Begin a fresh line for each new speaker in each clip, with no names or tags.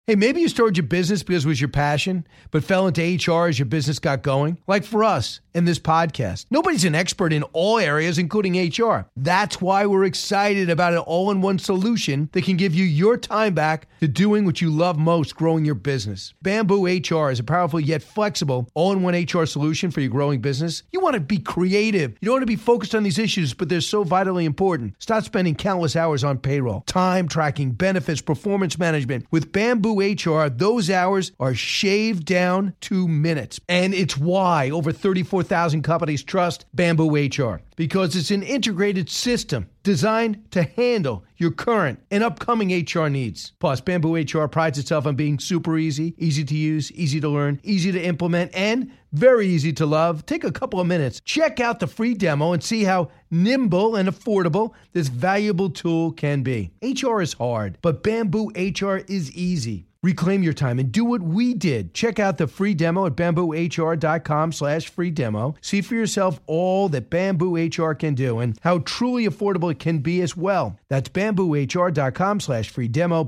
Hey, maybe you started your business because it was your passion, but fell into HR as your business got going. Like for us in this podcast. Nobody's an expert in all areas, including HR. That's why we're excited about an all-in-one solution that can give you your time back to doing what you love most, growing your business. Bamboo HR is a powerful yet flexible all-in-one HR solution for your growing business. You want to be creative. You don't want to be focused on these issues, but they're so vitally important. Stop spending countless hours on payroll, time tracking, benefits, performance management. With Bamboo HR, those hours are shaved down to minutes. And it's why over 34,000 companies trust Bamboo HR, because it's an integrated system designed to handle your current and upcoming HR needs. Plus, Bamboo HR prides itself on being super easy to use, easy to learn, easy to implement, and very easy to love. Take a couple of minutes, check out the free demo, and see how nimble and affordable this valuable tool can be. HR is hard, but Bamboo HR is easy. Reclaim your time and do what we did. Check out the free demo at bamboohr.com/free demo. See for yourself all that Bamboo HR can do and how truly affordable it can be as well. That's bamboohr.com/free demo,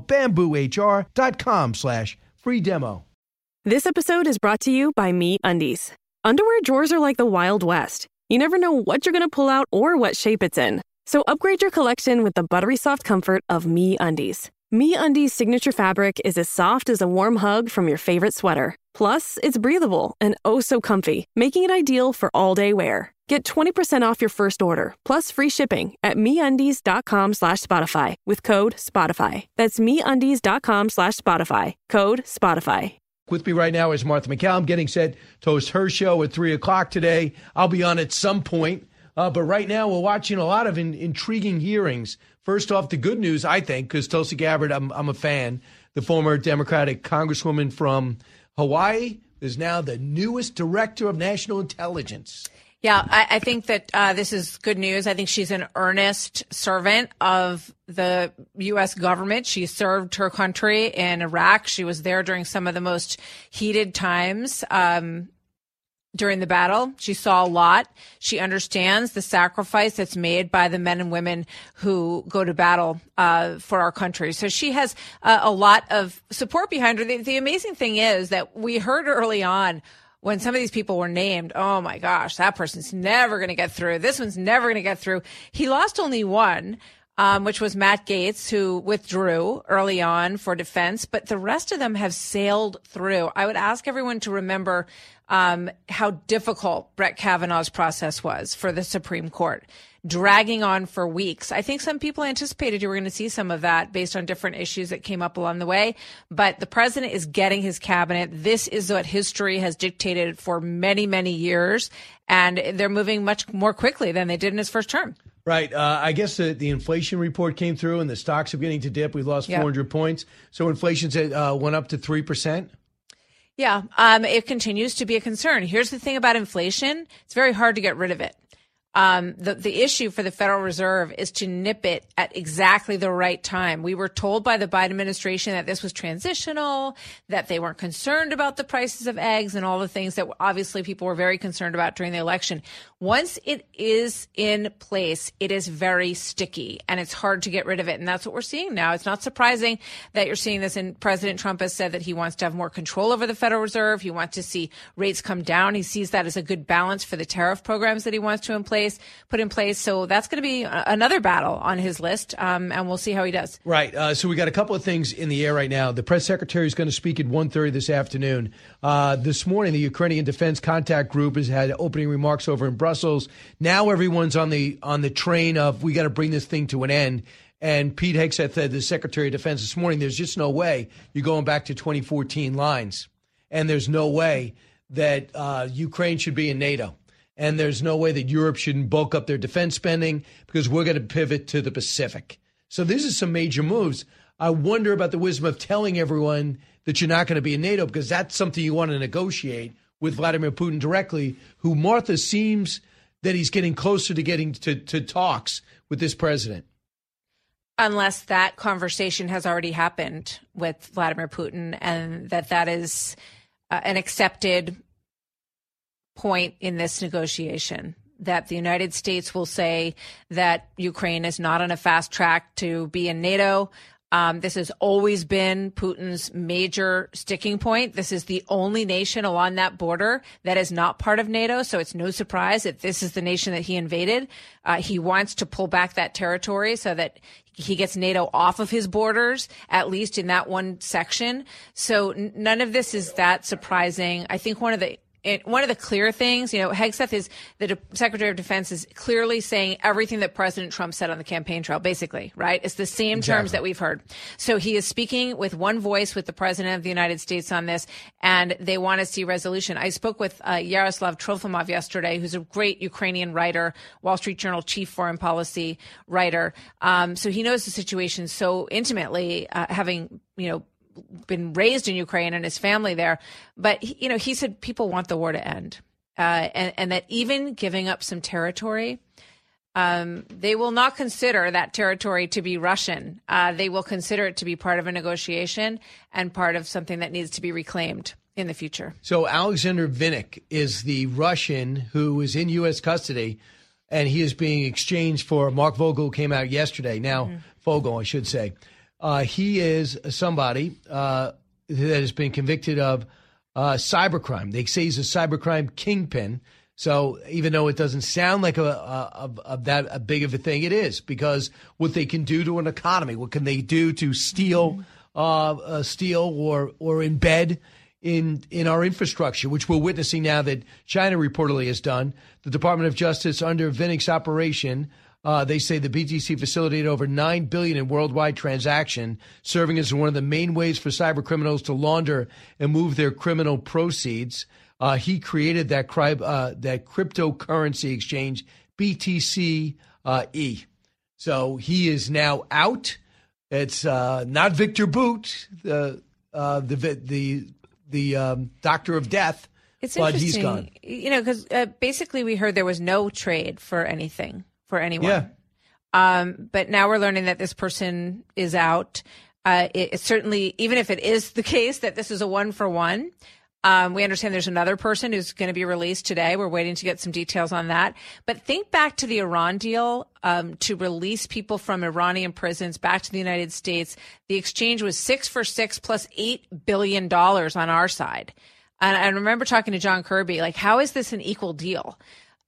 bamboohr.com/free demo.
This episode is brought to you by MeUndies. Underwear drawers are like the Wild West. You never know what you're going to pull out or what shape it's in. So upgrade your collection with the buttery soft comfort of MeUndies. MeUndies' signature fabric is as soft as a warm hug from your favorite sweater. Plus, it's breathable and oh so comfy, making it ideal for all-day wear. Get 20% off your first order, plus free shipping at MeUndies.com/Spotify with code SPOTIFY. That's MeUndies.com/Spotify, code SPOTIFY.
With me right now is Martha MacCallum, getting set to host her show at 3 o'clock today. I'll be on at some point. But right now, we're watching a lot of intriguing hearings. First off, the good news, I think, because Tulsi Gabbard, I'm a fan, the former Democratic Congresswoman from Hawaii, is now the newest Director of National Intelligence.
Yeah, I think that this is good news. I think she's an earnest servant of the U.S. government. She served her country in Iraq. She was there during some of the most heated times during the battle. She saw a lot. She understands the sacrifice that's made by the men and women who go to battle for our country. So she has a lot of support behind her. The amazing thing is that we heard early on when some of these people were named, oh my gosh, that person's never going to get through. This one's never going to get through. He lost only one, which was Matt Gaetz, who withdrew early on for defense, but the rest of them have sailed through. I would ask everyone to remember how difficult Brett Kavanaugh's process was for the Supreme Court, dragging on for weeks. I think some people anticipated you were going to see some of that based on different issues that came up along the way. But the president is getting his cabinet. This is what history has dictated for many, many years. And they're moving much more quickly than they did in his first term.
Right. I guess the inflation report came through and the stocks are beginning to dip. We lost 400 points. So inflation went up to 3%.
Yeah, it continues to be a concern. Here's the thing about inflation. It's very hard to get rid of it. The issue for the Federal Reserve is to nip it at exactly the right time. We were told by the Biden administration that this was transitional, that they weren't concerned about the prices of eggs and all the things that obviously people were very concerned about during the election. Once it is in place, it is very sticky and it's hard to get rid of it. And that's what we're seeing now. It's not surprising that you're seeing this. And President Trump has said that he wants to have more control over the Federal Reserve. He wants to see rates come down. He sees that as a good balance for the tariff programs that he wants to put in place. So that's going to be another battle on his list. And we'll see how he does.
Right. So we got a couple of things in the air right now. The press secretary is going to speak at 1:30 this afternoon. This morning, the Ukrainian Defense Contact Group has had opening remarks over in Brussels. Now everyone's on the train of we got to bring this thing to an end. And Pete Hegseth said, the Secretary of Defense this morning, there's just no way you're going back to 2014 lines. And there's no way that Ukraine should be in NATO. And there's no way that Europe shouldn't bulk up their defense spending because we're going to pivot to the Pacific. So this is some major moves. I wonder about the wisdom of telling everyone that you're not going to be in NATO because that's something you want to negotiate with Vladimir Putin directly, who Martha seems that he's getting closer to getting to talks with this president.
Unless that conversation has already happened with Vladimir Putin and that is an accepted point in this negotiation, that the United States will say that Ukraine is not on a fast track to be in NATO, This has always been Putin's major sticking point. This is the only nation along that border that is not part of NATO. So it's no surprise that this is the nation that he invaded. He wants to pull back that territory so that he gets NATO off of his borders, at least in that one section. So none of this is that surprising. I think one of the clear things, Hegseth is the Secretary of Defense is clearly saying everything that President Trump said on the campaign trail, basically, right? It's the same terms that we've heard. So he is speaking with one voice with the President of the United States on this, and they want to see resolution. I spoke with Yaroslav Trofimov yesterday, who's a great Ukrainian writer, Wall Street Journal chief foreign policy writer. So he knows the situation so intimately, having, been raised in Ukraine and his family there. But, he said people want the war to end, and that even giving up some territory, they will not consider that territory to be Russian. They will consider it to be part of a negotiation and part of something that needs to be reclaimed in the future.
So Alexander Vinnik is the Russian who is in U.S. custody, and he is being exchanged for Mark Vogel, who came out yesterday. Now, Vogel, I should say. He is somebody that has been convicted of cybercrime. They say he's a cybercrime kingpin. So even though it doesn't sound like a big of a thing, it is, because what they can do to an economy, what can they do to steal or embed in our infrastructure, which we're witnessing now that China reportedly has done. The Department of Justice, under Vinnik's operation, they say the BTC facilitated over $9 billion in worldwide transaction, serving as one of the main ways for cyber criminals to launder and move their criminal proceeds. He created that cryptocurrency exchange, BTC E. So he is now out. It's not Victor Boot, the doctor of death,
it's
but he's gone.
Because basically we heard there was no trade for anything. For anyone.
Yeah.
But now we're learning that this person is out. It certainly, even if it is the case that this is a 1-for-1, we understand there's another person who's going to be released today. We're waiting to get some details on that. But think back to the Iran deal, to release people from Iranian prisons back to the United States. The exchange was 6 for 6 plus $8 billion on our side. And I remember talking to John Kirby, like, how is this an equal deal?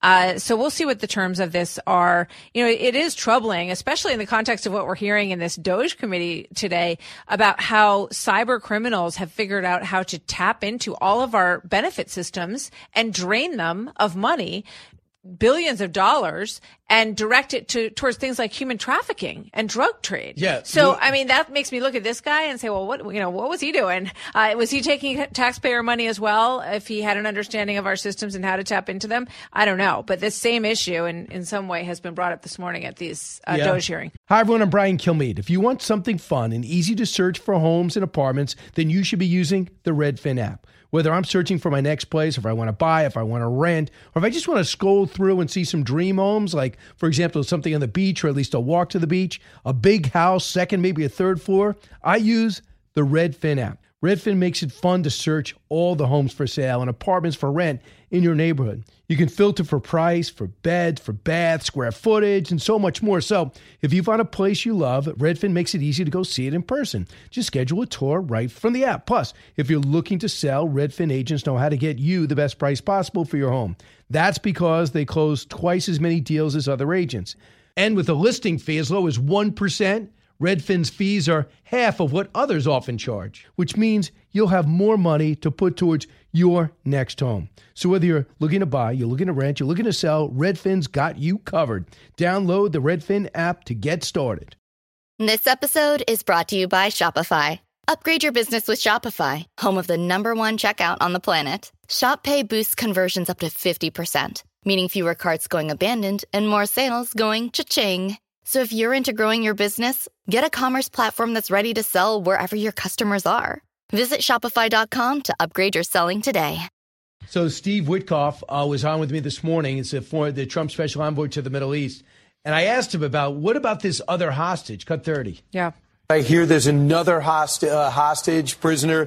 So we'll see what the terms of this are. It is troubling, especially in the context of what we're hearing in this DOJ committee today about how cyber criminals have figured out how to tap into all of our benefit systems and drain them of money, billions of dollars, and direct it towards things like human trafficking and drug trade.
Yeah.
So, that makes me look at this guy and say, well, what was he doing? Was he taking taxpayer money as well? If he had an understanding of our systems and how to tap into them, I don't know. But this same issue in some way has been brought up this morning at these DOJ hearing.
Hi, everyone. I'm Brian Kilmeade. If you want something fun and easy to search for homes and apartments, then you should be using the Redfin app. Whether I'm searching for my next place, if I want to buy, if I want to rent, or if I just want to scroll through and see some dream homes, like, for example, something on the beach or at least a walk to the beach, a big house, second, maybe a third floor, I use the Redfin app. Redfin makes it fun to search all the homes for sale and apartments for rent in your neighborhood. You can filter for price, for beds, for baths, square footage, and so much more. So if you find a place you love, Redfin makes it easy to go see it in person. Just schedule a tour right from the app. Plus, if you're looking to sell, Redfin agents know how to get you the best price possible for your home. That's because they close twice as many deals as other agents. And with a listing fee as low as 1%, Redfin's fees are half of what others often charge, which means you'll have more money to put towards your next home. So whether you're looking to buy, you're looking to rent, you're looking to sell, Redfin's got you covered. Download the Redfin app to get started.
This episode is brought to you by Shopify. Upgrade your business with Shopify, home of the #1 checkout on the planet. Shop Pay boosts conversions up to 50%, meaning fewer carts going abandoned and more sales going cha-ching. So if you're into growing your business, get a commerce platform that's ready to sell wherever your customers are. Visit Shopify.com to upgrade your selling today.
So Steve Witkoff was on with me this morning. It's for the Trump special envoy to the Middle East. And I asked him what about this other hostage, Cut 30?
Yeah.
I hear there's another hostage prisoner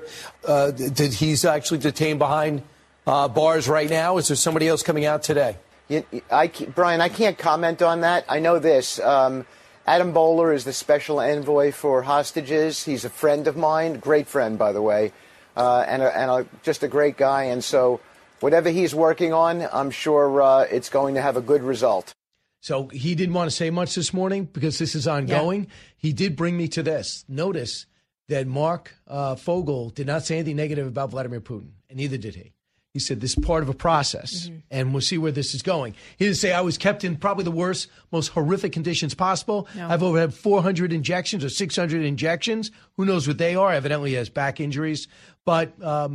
that he's actually detained behind bars right now. Is there somebody else coming out today?
Brian, I can't comment on that. I know this. Adam Bowler is the special envoy for hostages. He's a friend of mine, great friend, by the way, and just a great guy. And so whatever he's working on, I'm sure it's going to have a good result.
So he didn't want to say much this morning because this is ongoing. Yeah. He did bring me to this. Notice that Mark Fogel did not say anything negative about Vladimir Putin, and neither did he. He said this is part of a process, and we'll see where this is going. He didn't say I was kept in probably the worst, most horrific conditions possible. No. I've over had 400 injections or 600 injections. Who knows what they are? Evidently he has back injuries. But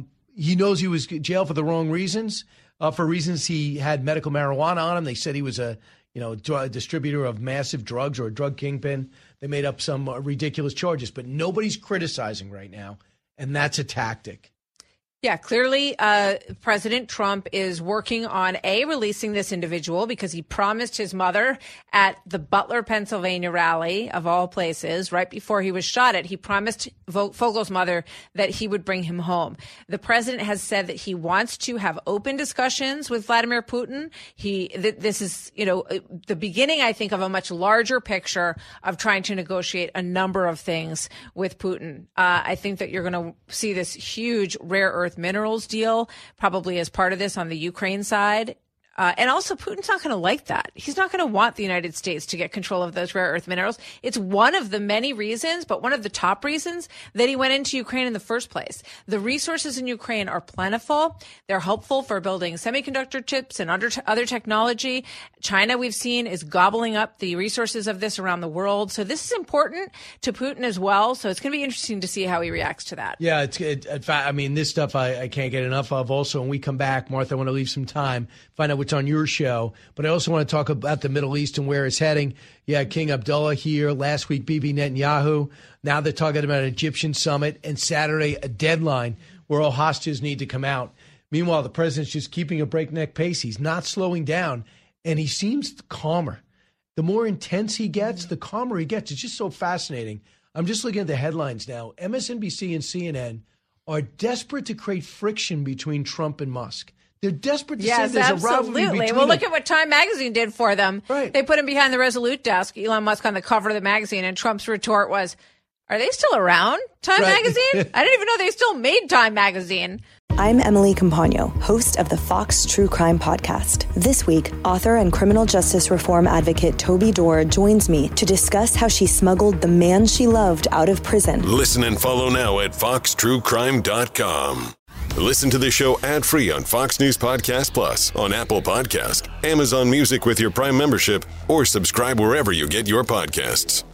he knows he was jailed for the wrong reasons, for reasons he had medical marijuana on him. They said he was a distributor of massive drugs or a drug kingpin. They made up some ridiculous charges. But nobody's criticizing right now, and that's a tactic.
Yeah, clearly President Trump is working on releasing this individual because he promised his mother at the Butler, Pennsylvania rally, of all places, right before he was shot at, he promised Fogel's mother that he would bring him home. The president has said that he wants to have open discussions with Vladimir Putin. This is, the beginning, I think, of a much larger picture of trying to negotiate a number of things with Putin. I think that you're going to see this huge rare earth minerals deal probably as part of this on the Ukraine side. And also, Putin's not going to like that. He's not going to want the United States to get control of those rare earth minerals. It's one of the many reasons, but one of the top reasons that he went into Ukraine in the first place. The resources in Ukraine are plentiful. They're helpful for building semiconductor chips and other technology. China, we've seen, is gobbling up the resources of this around the world. So this is important to Putin as well. So it's going to be interesting to see how he reacts to that.
Yeah, this stuff I can't get enough of. Also, when we come back, Martha, I want to leave some time, find out what's on your show, but I also want to talk about the Middle East and where it's heading. Yeah, King Abdullah here, last week Bibi Netanyahu. Now they're talking about an Egyptian summit, and Saturday a deadline where all hostages need to come out. Meanwhile, the president's just keeping a breakneck pace. He's not slowing down, and he seems calmer. The more intense he gets, the calmer he gets. It's just so fascinating. I'm just looking at the headlines now. MSNBC and CNN are desperate to create friction between Trump and Musk. They're desperate to say there's a rivalry between them.
Well, look at what Time Magazine did for them.
Right.
They put him behind the Resolute desk, Elon Musk on the cover of the magazine, and Trump's retort was, are they still around, Time Magazine? I didn't even know they still made Time Magazine.
I'm Emily Compagno, host of the Fox True Crime Podcast. This week, author and criminal justice reform advocate Toby Dorr joins me to discuss how she smuggled the man she loved out of prison.
Listen and follow now at foxtruecrime.com. Listen to the show ad-free on Fox News Podcast Plus, on Apple Podcast, Amazon Music with your Prime membership, or subscribe wherever you get your podcasts.